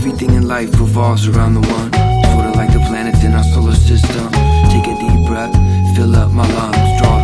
Everything in life revolves around the one. Sort of like the planets in our solar system. Take a deep breath, fill up my lungs, draw